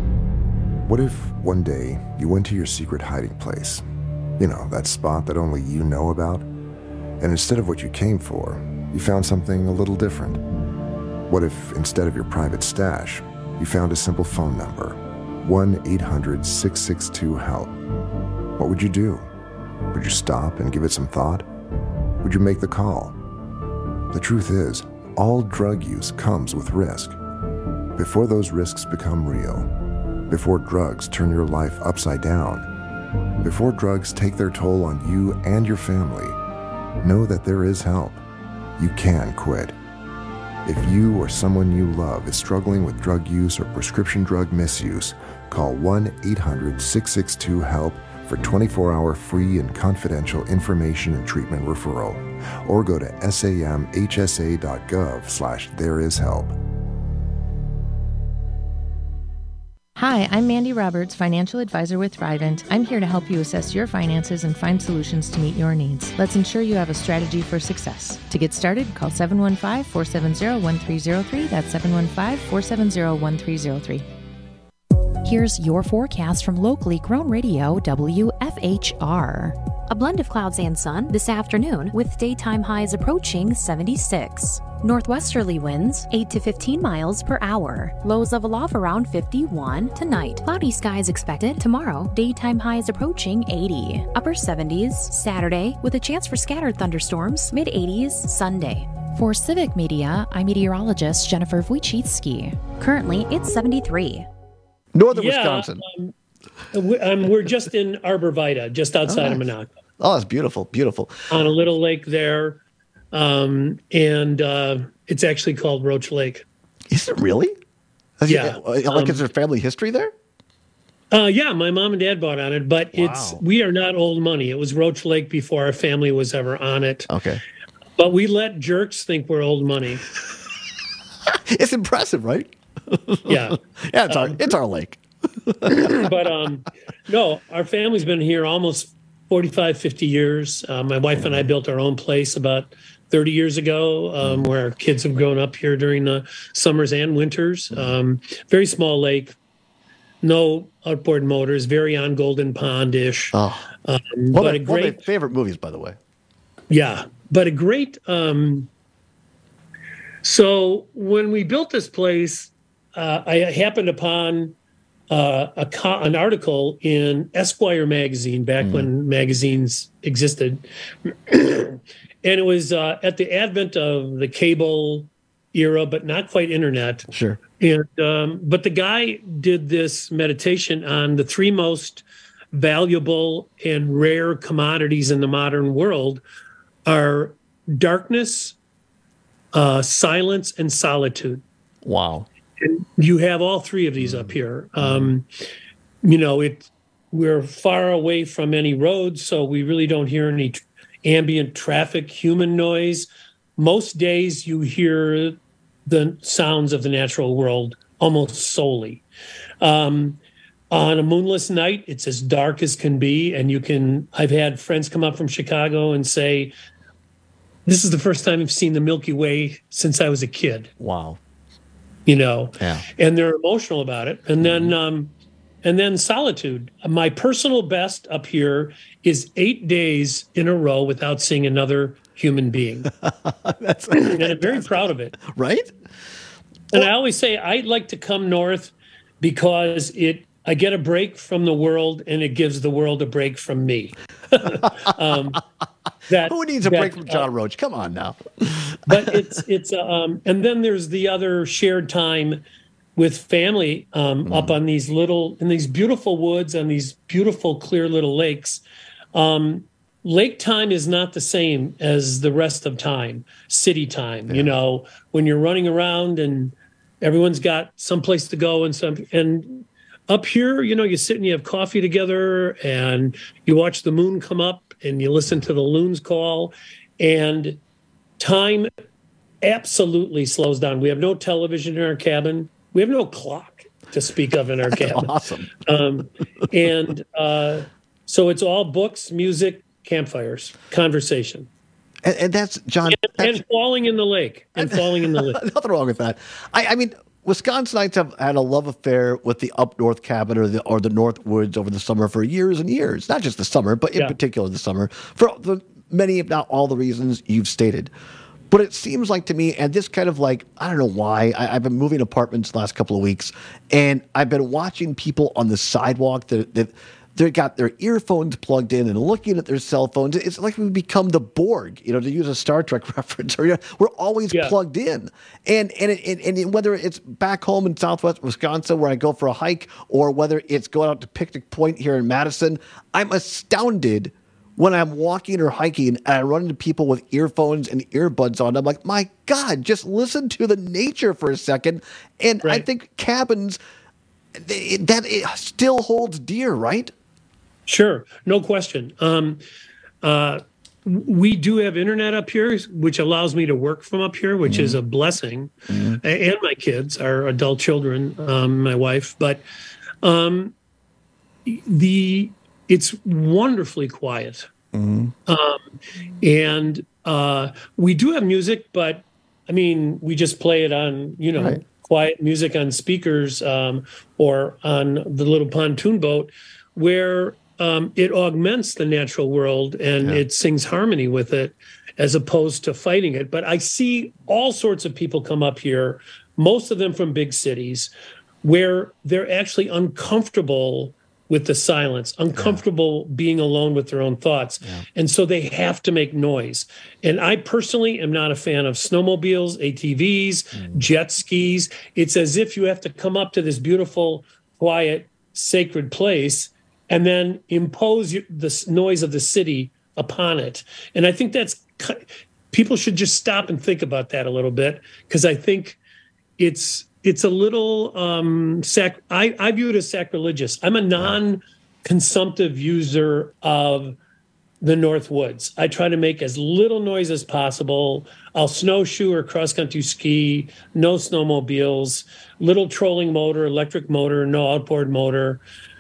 What if one day you went to your secret hiding place? You know, that spot that only you know about? And instead of what you came for, you found something a little different. What if instead of your private stash, you found a simple phone number, 1-800-662-HELP? What would you do? Would you stop and give it some thought? Would you make the call? The truth is, all drug use comes with risk. Before those risks become real, before drugs turn your life upside down, before drugs take their toll on you and your family, know that there is help. You can quit. If you or someone you love is struggling with drug use or prescription drug misuse, call 1-800-662-HELP for 24-hour free and confidential information and treatment referral, or go to samhsa.gov/thereishelp. Hi, I'm Mandy Roberts, financial advisor with Thrivent. I'm here to help you assess your finances and find solutions to meet your needs. Let's ensure you have a strategy for success. To get started, call 715-470-1303. That's 715-470-1303. Here's your forecast from locally grown radio WFHR. A blend of clouds and sun this afternoon with daytime highs approaching 76. Northwesterly winds 8 to 15 miles per hour. Lows level off around 51 tonight. Cloudy skies expected tomorrow. Daytime highs approaching 80. Upper 70s Saturday with a chance for scattered thunderstorms. Mid 80s Sunday. For Civic Media, I'm meteorologist Jennifer Wojcicki. Currently, it's 73. Northern Wisconsin. We're just in Arbor Vitae, just outside of Monaco. Oh, it's beautiful, beautiful. On a little lake there. And it's actually called Roach Lake. Is it really? Yeah. Is there family history there? Yeah, my mom and dad bought on it, but we are not old money. It was Roach Lake before our family was ever on it. Okay. But we let jerks think we're old money. It's impressive, right? Yeah. Yeah, it's our lake. But no, our family's been here almost 45, 50 years. My wife and I built our own place about 30 years ago, where our kids have grown up here during the summers and winters. Very small lake, no outboard motors, very on Golden Pond-ish. Oh. One of my favorite movies, by the way. Yeah, but a great... So when we built this place, I happened upon an article in Esquire magazine back when magazines existed. And it was at the advent of the cable era, but not quite internet. Sure. And but the guy did this meditation on the three most valuable and rare commodities in the modern world are darkness, silence, and solitude. Wow. And you have all three of these up here. We're far away from any roads, so we really don't hear any ambient traffic, human noise. Most days you hear the sounds of the natural world almost solely. On a moonless night, it's as dark as can be, and I've had friends come up from Chicago and say, this is the first time I've seen the Milky Way since I was a kid. Wow. And they're emotional about it. And then solitude. My personal best up here is 8 days in a row without seeing another human being. And I'm very proud of it. Right? And I always say I'd like to come north because I get a break from the world and it gives the world a break from me. Who needs a break from John Roach? Come on now. But it's and then there's the other shared time with family up on these beautiful woods, on these beautiful clear little lakes. Lake time is not the same as the rest of time, city time. Yeah. When you're running around and everyone's got someplace to go and up here, you sit and you have coffee together and you watch the moon come up and you listen to the loons call, and time absolutely slows down. We have no television in our cabin. We have no clock to speak of in our cabin. Awesome. So it's all books, music, campfires, conversation. And that's, John. And falling in the lake. Nothing wrong with that. I mean, Wisconsinites have had a love affair with the up north cabin or the North Woods over the summer for years and years. Not just the summer, but in particular the summer, for many, if not all, the reasons you've stated. But it seems like to me, and this kind of like, I don't know why, I've been moving apartments the last couple of weeks, and I've been watching people on the sidewalk that they've got their earphones plugged in and looking at their cell phones. It's like we've become the Borg, to use a Star Trek reference. We're always plugged in. And whether it's back home in southwest Wisconsin where I go for a hike, or whether it's going out to Picnic Point here in Madison, I'm astounded when I'm walking or hiking and I run into people with earphones and earbuds on. I'm like, my God, just listen to the nature for a second. And I think cabins, that it still holds dear, right? Sure, no question. We do have internet up here, which allows me to work from up here, which is a blessing, and my kids, our adult children, my wife. But it's wonderfully quiet, and we do have music, but I mean, we just play it on, right. Quiet music on speakers or on the little pontoon boat, where it augments the natural world and it sings harmony with it. as opposed to fighting it. But I see all sorts of people come up here, most of them from big cities, where they're actually uncomfortable with the silence, uncomfortable being alone with their own thoughts. And so they have to make noise. And I personally am not a fan of snowmobiles, ATVs, jet skis. It's as if you have to come up to this beautiful, quiet, sacred place and then impose the noise of the city upon it. And I think people should just stop and think about that a little bit, because I think it's a little, I view it as sacrilegious. I'm a non-consumptive user of the North Woods. I try to make as little noise as possible. I'll snowshoe or cross-country ski, no snowmobiles, little trolling motor, electric motor, no outboard motor.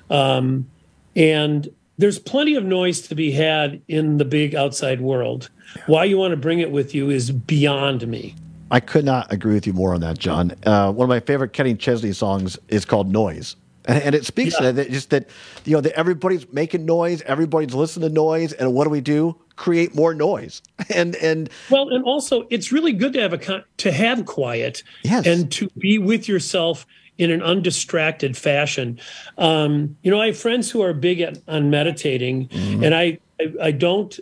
And there's plenty of noise to be had in the big outside world. Why you want to bring it with you is beyond me. I could not agree with you more on that, John. One of my favorite Kenny Chesney songs is called Noise. And it speaks to that, just that, that everybody's making noise, everybody's listening to noise, and what do? Create more noise. And also it's really good to have quiet and to be with yourself in an undistracted fashion. I have friends who are big on meditating, and I don't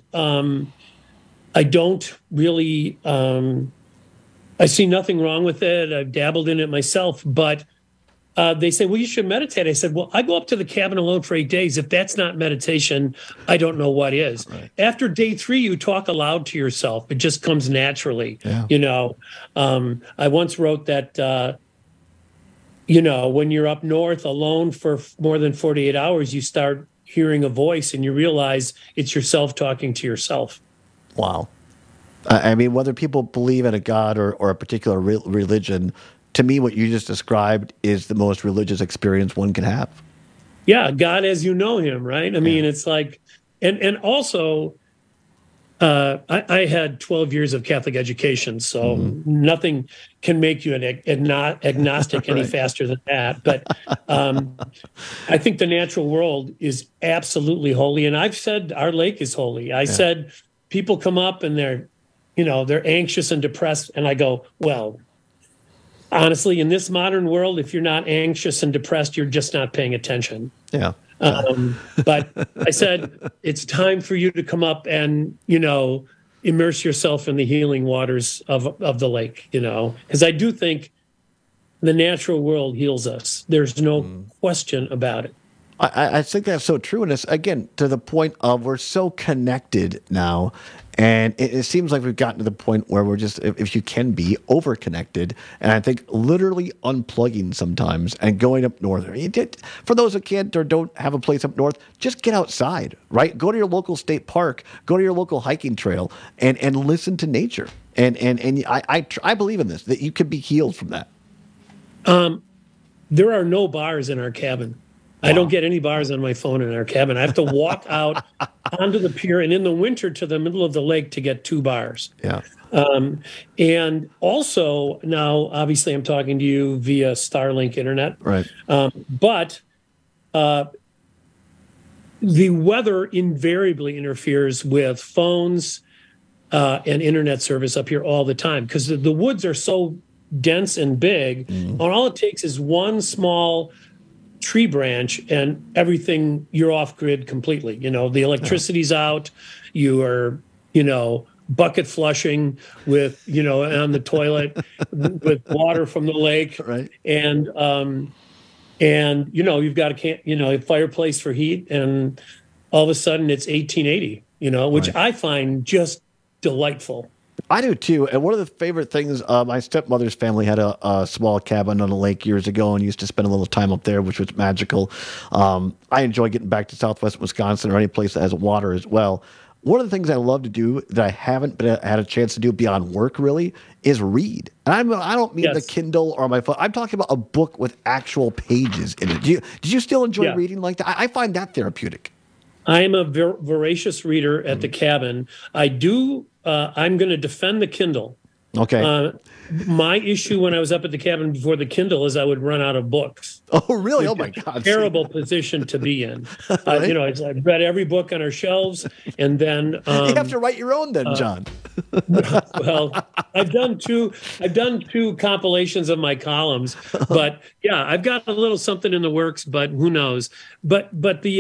really. I see nothing wrong with it. I've dabbled in it myself, but they say, well, you should meditate. I said, well, I go up to the cabin alone for 8 days. If that's not meditation, I don't know what is. Right. After day 3, you talk aloud to yourself. It just comes naturally. Yeah. I once wrote that, when you're up north alone for more than 48 hours, you start hearing a voice and you realize it's yourself talking to yourself. Wow. I mean, whether people believe in a God or a particular religion, to me, what you just described is the most religious experience one can have. Yeah, God as you know him, right? I mean, it's like, and also, I had 12 years of Catholic education, so nothing can make you an agnostic any faster than that. But I think the natural world is absolutely holy. And I've said our lake is holy. I said people come up and they're anxious and depressed. And I go, well, honestly, in this modern world, if you're not anxious and depressed, you're just not paying attention. Yeah. But I said, it's time for you to come up and, immerse yourself in the healing waters of the lake, because I do think the natural world heals us. There's no question about it. I think that's so true. And it's, again, to the point of we're so connected now. And it seems like we've gotten to the point where we're just, if you can be, over-connected. And I think literally unplugging sometimes and going up north. For those who can't or don't have a place up north, just get outside, right? Go to your local state park. Go to your local hiking trail and listen to nature. And I believe in this, that you can be healed from that. There are no bars in our cabin. Wow. I don't get any bars on my phone in our cabin. I have to walk out onto the pier and in the winter to the middle of the lake to get 2 bars. Yeah. And also now, obviously, I'm talking to you via Starlink internet. Right. But the weather invariably interferes with phones and internet service up here all the time because the woods are so dense and big. And all it takes is one small tree branch and everything, you're off grid completely. The electricity's out, you are, bucket flushing with, on the toilet with water from the lake. Right. And you've got a fireplace for heat, and all of a sudden it's 1880, which I find just delightful. I do too. And one of the favorite things, my stepmother's family had a small cabin on a lake years ago and used to spend a little time up there, which was magical. I enjoy getting back to Southwest Wisconsin or any place that has water as well. One of the things I love to do that I haven't had a chance to do beyond work really is read. And I don't mean the Kindle or my phone. I'm talking about a book with actual pages in it. Did you still enjoy reading like that? I find that therapeutic. I am a voracious reader at the cabin. I do. I'm going to defend the Kindle. Okay. My issue when I was up at the cabin before the Kindle is I would run out of books. Oh, really? Oh, my God. Terrible position to be in. Right? I've read every book on our shelves, and then you have to write your own then, John. Well, I've done two compilations of my columns, but yeah, I've got a little something in the works, but who knows? But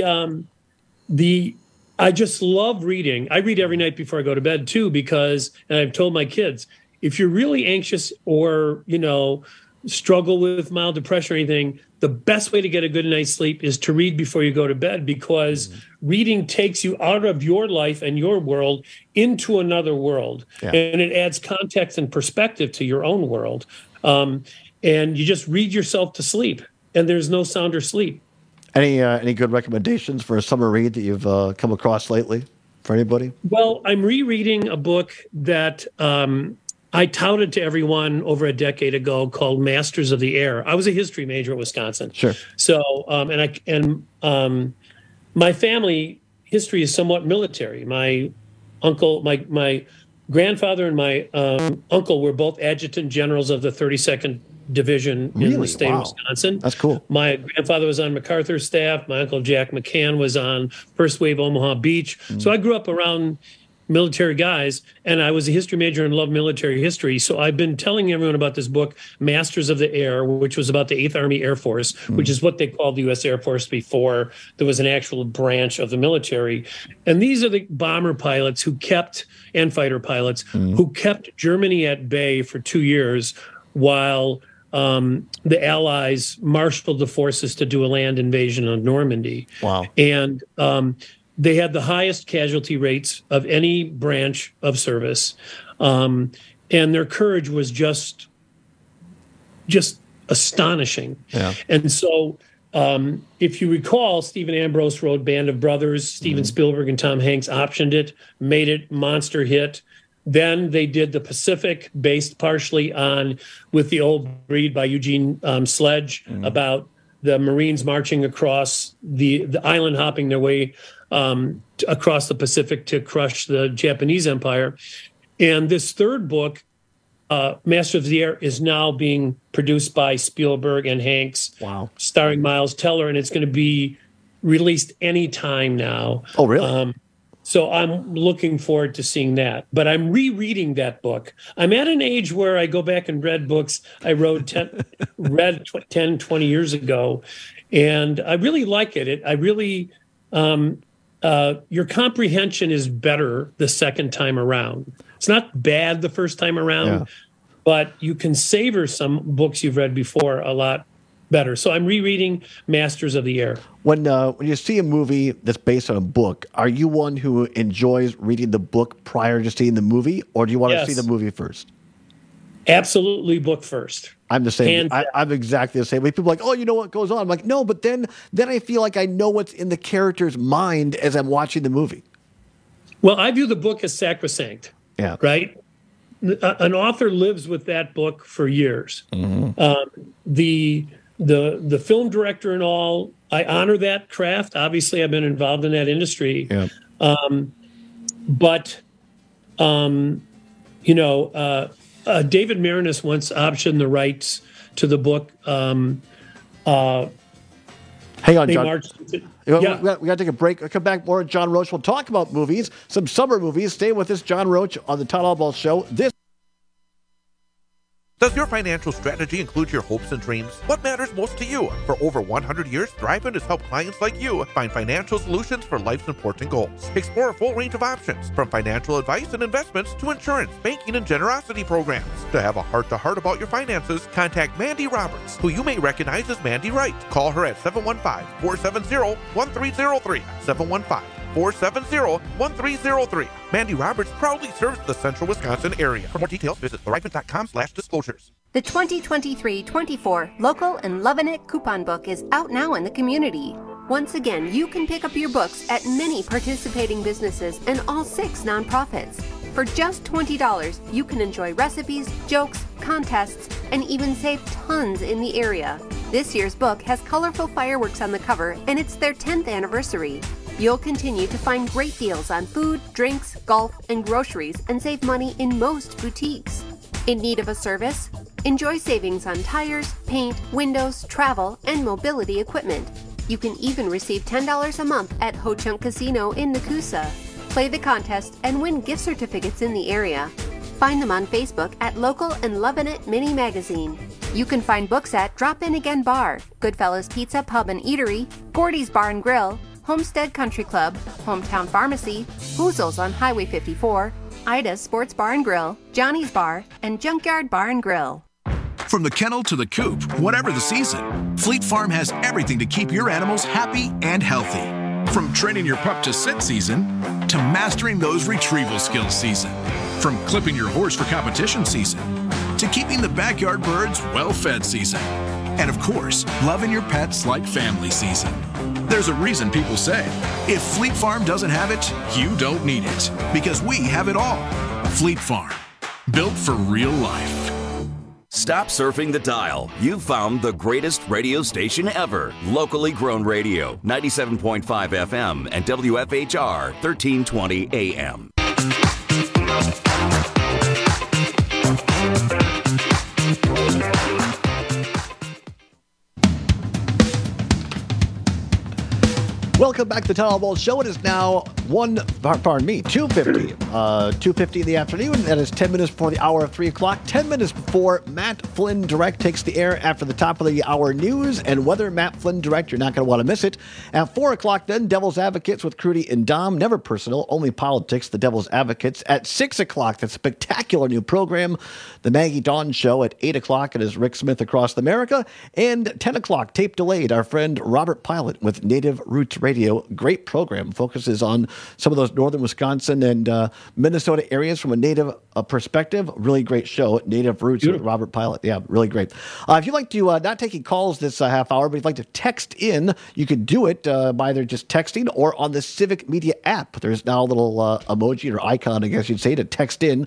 I just love reading. I read every night before I go to bed too, because, and I've told my kids, if you're really anxious or, struggle with mild depression or anything, the best way to get a good night's sleep is to read before you go to bed, because reading takes you out of your life and your world into another world. Yeah. And it adds context and perspective to your own world. And you just read yourself to sleep, and there's no sounder sleep. Any good recommendations for a summer read that you've come across lately for anybody? Well, I'm rereading a book that I touted to everyone over a decade ago called Masters of the Air. I was a history major at Wisconsin. Sure. So, my family history is somewhat military. My uncle, my grandfather and my uncle were both adjutant generals of the 32nd Division in the state of Wisconsin. That's cool. My grandfather was on MacArthur's staff. My uncle Jack McCann was on First Wave Omaha Beach. So I grew up around military guys, and I was a history major and loved military history. So I've been telling everyone about this book, Masters of the Air, which was about the 8th Army Air Force, which is what they called the U.S. Air Force before there was an actual branch of the military. And these are the bomber pilots and fighter pilots who kept Germany at bay for 2 years while the Allies marshaled the forces to do a land invasion on Normandy. Wow. And they had the highest casualty rates of any branch of service. And their courage was just astonishing. Yeah. And so if you recall, Stephen Ambrose wrote Band of Brothers. Steven Spielberg and Tom Hanks optioned it, made it monster hit. Then they did The Pacific, based partially on With the Old Breed by Eugene Sledge, about the Marines marching across the island, hopping their way across the Pacific to crush the Japanese Empire. And this third book, Master of the Air, is now being produced by Spielberg and Hanks, starring Miles Teller, and it's going to be released any time now. Oh, really? So I'm looking forward to seeing that. But I'm rereading that book. I'm at an age where I go back and read books I read 10, 20 years ago, and I really like it. I really, your comprehension is better the second time around. It's not bad the first time around, but you can savor some books you've read before a lot better. So I'm rereading Masters of the Air. When you see a movie that's based on a book, are you one who enjoys reading the book prior to seeing the movie, or do you want to see the movie first? Absolutely, book first. I'm the same. I'm exactly the same way. People are like, oh, you know what goes on? I'm like, no, but then I feel like I know what's in the character's mind as I'm watching the movie. Well, I view the book as sacrosanct. Yeah. Right? An author lives with that book for years. The film director and all, I honor that craft. Obviously, I've been involved in that industry. Yeah. David Marinus once optioned the rights to the book. Hang on, John. We got to take a break. We'll come back more with John Roach. We'll talk about movies, some summer movies. Stay with us, John Roach, on the Todd Albaugh Show. Does your financial strategy include your hopes and dreams? What matters most to you? For over 100 years, Thrivent has helped clients like you find financial solutions for life's important goals. Explore a full range of options, from financial advice and investments to insurance, banking, and generosity programs. To have a heart-to-heart about your finances, contact Mandy Roberts, who you may recognize as Mandy Wright. Call her at 715-470-1303. 715-470-1303. Mandy Roberts proudly serves the central Wisconsin area. For more details, visit thrivent.com/disclosures. The 2023-24 Local and Lovin' It coupon book is out now in the community. Once again, you can pick up your books at many participating businesses and all 6 nonprofits. For just $20, you can enjoy recipes, jokes, contests, and even save tons in the area. This year's book has colorful fireworks on the cover, and it's their 10th anniversary. You'll continue to find great deals on food, drinks, golf, and groceries, and save money in most boutiques. In need of a service? Enjoy savings on tires, paint, windows, travel, and mobility equipment. You can even receive $10 a month at Ho Chunk Casino in Nakusa. Play the contest and win gift certificates in the area. Find them on Facebook at Local and Lovin' It Mini Magazine. You can find books at Drop In Again Bar, Goodfellas Pizza Pub and Eatery, Gordy's Bar and Grill, Homestead Country Club, Hometown Pharmacy, Hoozles on Highway 54, Ida's Sports Bar and Grill, Johnny's Bar, and Junkyard Bar and Grill. From the kennel to the coop, whatever the season, Fleet Farm has everything to keep your animals happy and healthy. From training your pup to sit season, to mastering those retrieval skills season. From clipping your horse for competition season, to keeping the backyard birds well-fed season. And of course, loving your pets like family season. There's a reason people say, if Fleet Farm doesn't have it, you don't need it. Because we have it all. Fleet Farm, built for real life. Stop surfing the dial. You've found the greatest radio station ever. Locally grown radio, 97.5 FM and WFHR 1320 AM. Welcome back to the Town Hall Bowl Show. It is now 2:50. 2:50 in the afternoon. That is 10 minutes before the hour of 3 o'clock. 10 minutes before Matt Flynn Direct takes the air after the top of the hour news and weather. Matt Flynn Direct, you're not going to want to miss it. At 4 o'clock then, Devil's Advocates with Crudy and Dom. Never personal, only politics, the Devil's Advocates. At 6 o'clock, that spectacular new program, the Maggie Dawn Show. At 8 o'clock, it is Rick Smith Across America. And 10 o'clock, tape delayed, our friend Robert Pilot with Native Roots Radio. Great program. Focuses on some of those northern Wisconsin and Minnesota areas from a Native perspective. Really great show, Native Roots with Robert Pilot. Yeah, really great. If you'd like to, not taking calls this half hour, but if you'd like to text in, you can do it by either just texting or on the Civic Media app. There's now a little emoji or icon, I guess you'd say, to text in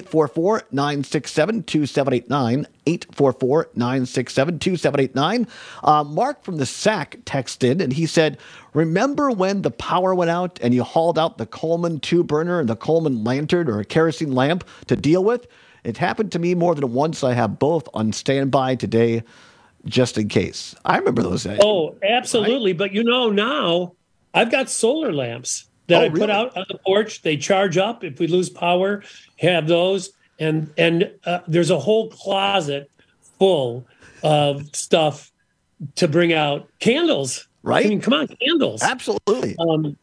844-967-2789. 844-967-2789. Mark from the SAC texted, and he said, remember when the power went out and you hauled out the Coleman 2-burner and the Coleman lantern or a kerosene lamp to deal with? It happened to me more than once. I have both on standby today just in case. I remember those days. Oh, absolutely. Right? But now I've got solar lamps that I put out on the porch. They charge up if we lose power, have those. And there's a whole closet full of stuff to bring out. Candles, right? I mean, come on, candles. Absolutely.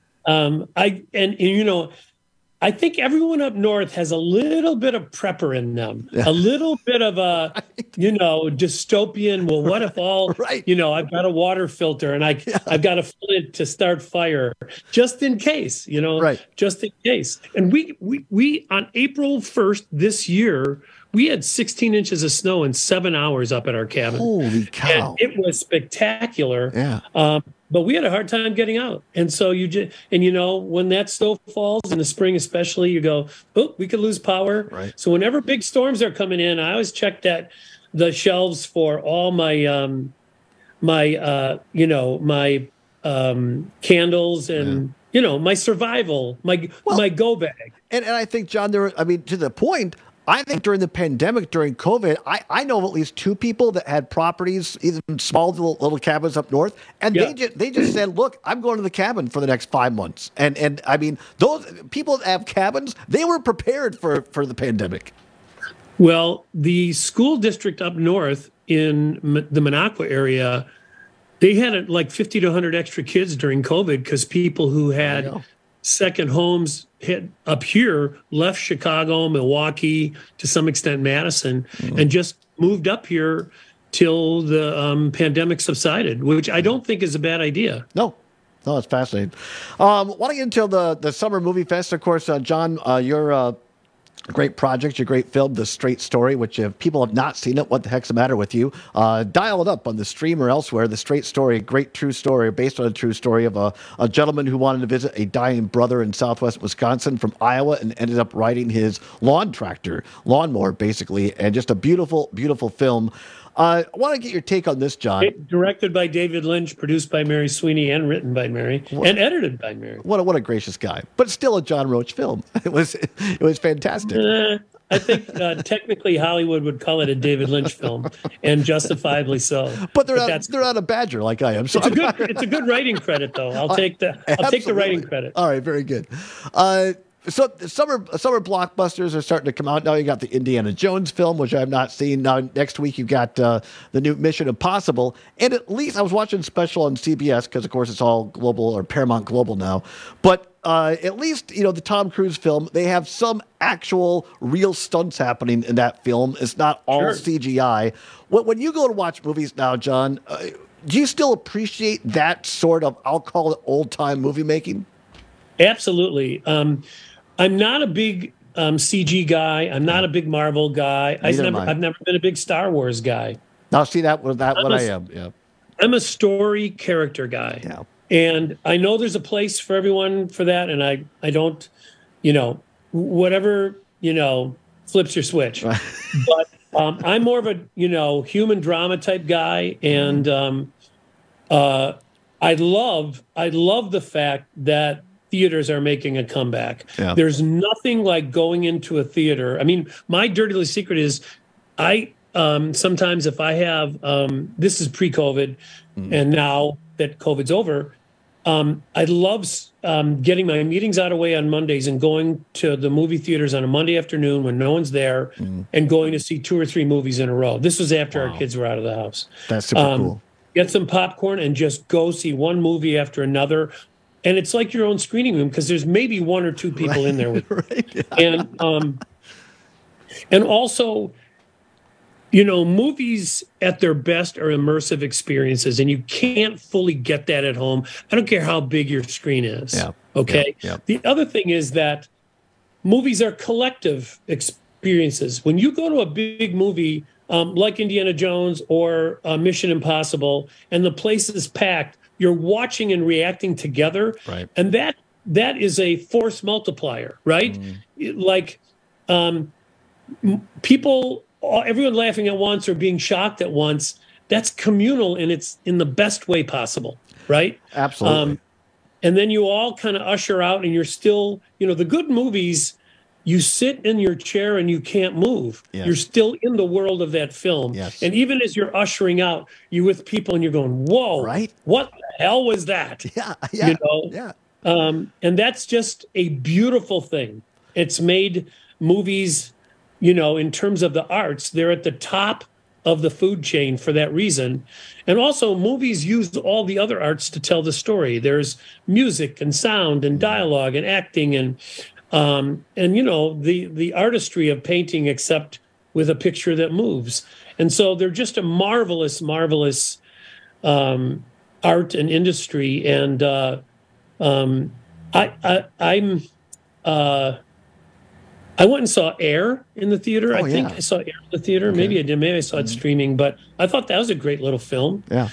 I think everyone up north has a little bit of prepper in them, a little bit of a, dystopian. Well, what if all, I've got a water filter and I've got a flint to start fire just in case, just in case. And we on April 1st this year, we had 16 inches of snow in 7 hours up at our cabin. Holy cow. And it was spectacular. Yeah. But we had a hard time getting out. And so when that snow falls in the spring, especially, you go, oh, we could lose power. Right. So whenever big storms are coming in, I always check the shelves for all my candles and, my survival, my go bag. And I think, John, to the point, I think during the pandemic, during COVID, I know of at least 2 people that had properties, even small little cabins up north, and they just said, "Look, I'm going to the cabin for the next 5 months." And I mean, those people that have cabins, they were prepared for the pandemic. Well, the school district up north in the Minocqua area, they had like 50 to 100 extra kids during COVID because people who had second homes up here left Chicago, Milwaukee, to some extent Madison, and just moved up here till the pandemic subsided, which I don't think is a bad idea. No, it's fascinating. Want to get into the Summer Movie Fest, of course, John, your great project, your great film, The Straight Story, which if people have not seen it, what the heck's the matter with you? Dial it up on the stream or elsewhere. The Straight Story, great true story, based on a true story of a gentleman who wanted to visit a dying brother in southwest Wisconsin from Iowa and ended up riding his lawnmower, basically, and just a beautiful, beautiful film. I want to get your take on this, John. Directed by David Lynch, produced by Mary Sweeney, and written by Mary, and edited by Mary. What a gracious guy! But still a John Roach film. It was fantastic. I think technically Hollywood would call it a David Lynch film, and justifiably so. But they're not a badger like I am. So it's a good writing credit, though. I'll take the writing credit. All right, very good. So the summer blockbusters are starting to come out now. You got the Indiana Jones film, which I have not seen. Now next week you got the new Mission Impossible, and at least I was watching special on CBS because of course it's all global or Paramount Global now. But at least the Tom Cruise film, they have some actual real stunts happening in that film. It's not all CGI. When you go to watch movies now, John, do you still appreciate that sort of, I'll call it old time movie making? Absolutely. I'm not a big CG guy. I'm not a big Marvel guy. I've never been a big Star Wars guy. Now, see what I am. Yeah. I'm a story character guy. Yeah. And I know there's a place for everyone for that. And I don't, whatever, flips your switch. Right. But I'm more of a, human drama type guy. And I love the fact that theaters are making a comeback. Yeah. There's nothing like going into a theater. I mean, my dirty little secret is I sometimes if I have, this is pre-COVID, and now that COVID's over, I love getting my meetings out of the way on Mondays and going to the movie theaters on a Monday afternoon when no one's there and going to see 2 or 3 movies in a row. This was after our kids were out of the house. That's super cool. Get some popcorn and just go see one movie after another. And it's like your own screening room because there's maybe 1 or 2 people in there with you. Yeah. And also, movies at their best are immersive experiences, and you can't fully get that at home. I don't care how big your screen is. Yeah. Okay. Yeah. The other thing is that movies are collective experiences. When you go to a big movie like Indiana Jones or Mission Impossible, and the place is packed, you're watching and reacting together, right? And that is a force multiplier, right? Like people, everyone laughing at once or being shocked at once. That's communal, and it's in the best way possible, right? Absolutely. And then you all kind of usher out, and you're still, the good movies. You sit in your chair and you can't move. Yes. You're still in the world of that film. Yes. And even as you're ushering out, you're with people and you're going, whoa, right? What the hell was that? Yeah. Yeah. And that's just a beautiful thing. It's made movies, in terms of the arts, they're at the top of the food chain for that reason. And also movies use all the other arts to tell the story. There's music and sound and dialogue and acting and the artistry of painting, except with a picture that moves. And so they're just a marvelous art and industry. And I went and saw Air in the theater. I think I saw Air in the theater. Okay. Maybe I did. Maybe I saw it streaming. But I thought that was a great little film. Yeah.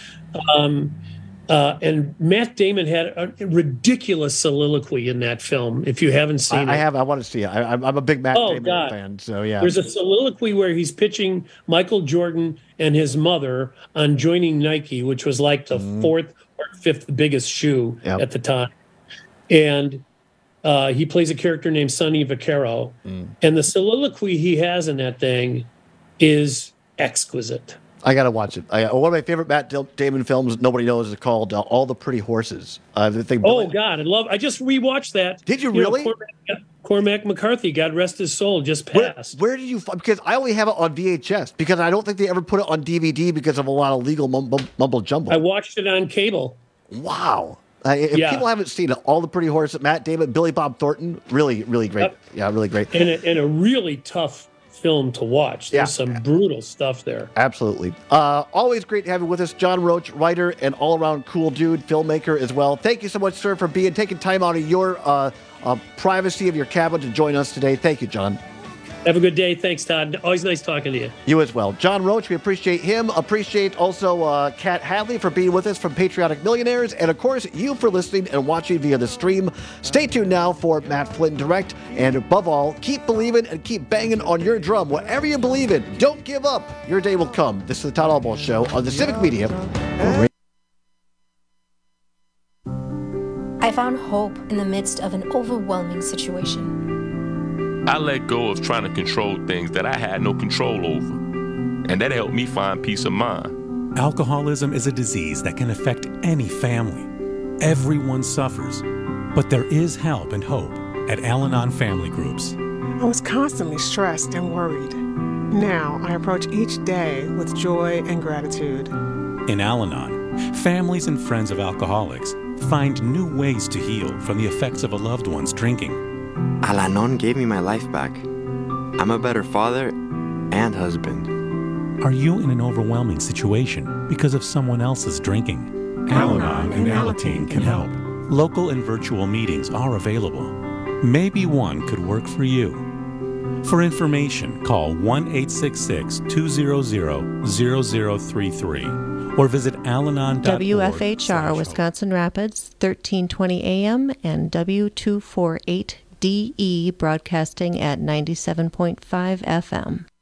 And Matt Damon had a ridiculous soliloquy in that film. If you haven't seen it. I want to see it. I'm a big Matt Damon fan. So, yeah. There's a soliloquy where he's pitching Michael Jordan and his mother on joining Nike, which was like the 4th or 5th biggest shoe at the time. And he plays a character named Sonny Vaccaro. And the soliloquy he has in that thing is exquisite. I got to watch it. One of my favorite Matt Damon films, nobody knows, is called All the Pretty Horses. God, I just rewatched that. Did you really? Cormac McCarthy, God rest his soul, just passed. Where did you find? Because I only have it on VHS, because I don't think they ever put it on DVD because of a lot of legal mumble jumble. I watched it on cable. Wow. If people haven't seen it, All the Pretty Horses, Matt Damon, Billy Bob Thornton, really, really great. Yeah, really great. And a really tough film to watch. There's some brutal stuff there. Absolutely. Always great to have you with us, John Roach, writer and all-around cool dude, filmmaker as well. Thank you so much, sir, for taking time out of your privacy of your cabin to join us today. Thank you, John. Have a good day. Thanks, Todd. Always nice talking to you. You as well. John Roach, we appreciate him. Appreciate also Kat Hadley for being with us from Patriotic Millionaires. And, of course, you for listening and watching via the stream. Stay tuned now for Matt Flynn Direct. And, above all, keep believing and keep banging on your drum. Whatever you believe in, don't give up. Your day will come. This is the Todd Albaugh Show on the Civic Media. I found hope in the midst of an overwhelming situation. I let go of trying to control things that I had no control over. And that helped me find peace of mind. Alcoholism is a disease that can affect any family. Everyone suffers, but there is help and hope at Al-Anon Family Groups. I was constantly stressed and worried. Now I approach each day with joy and gratitude. In Al-Anon, families and friends of alcoholics find new ways to heal from the effects of a loved one's drinking. Al-Anon gave me my life back. I'm a better father and husband. Are you in an overwhelming situation because of someone else's drinking? Al-Anon and Alateen can help. Local and virtual meetings are available. Maybe one could work for you. For information, call 1-866-200-0033 or visit alanon.org. WFHR Wisconsin Rapids, 1320 AM and W248DE broadcasting at 97.5 FM.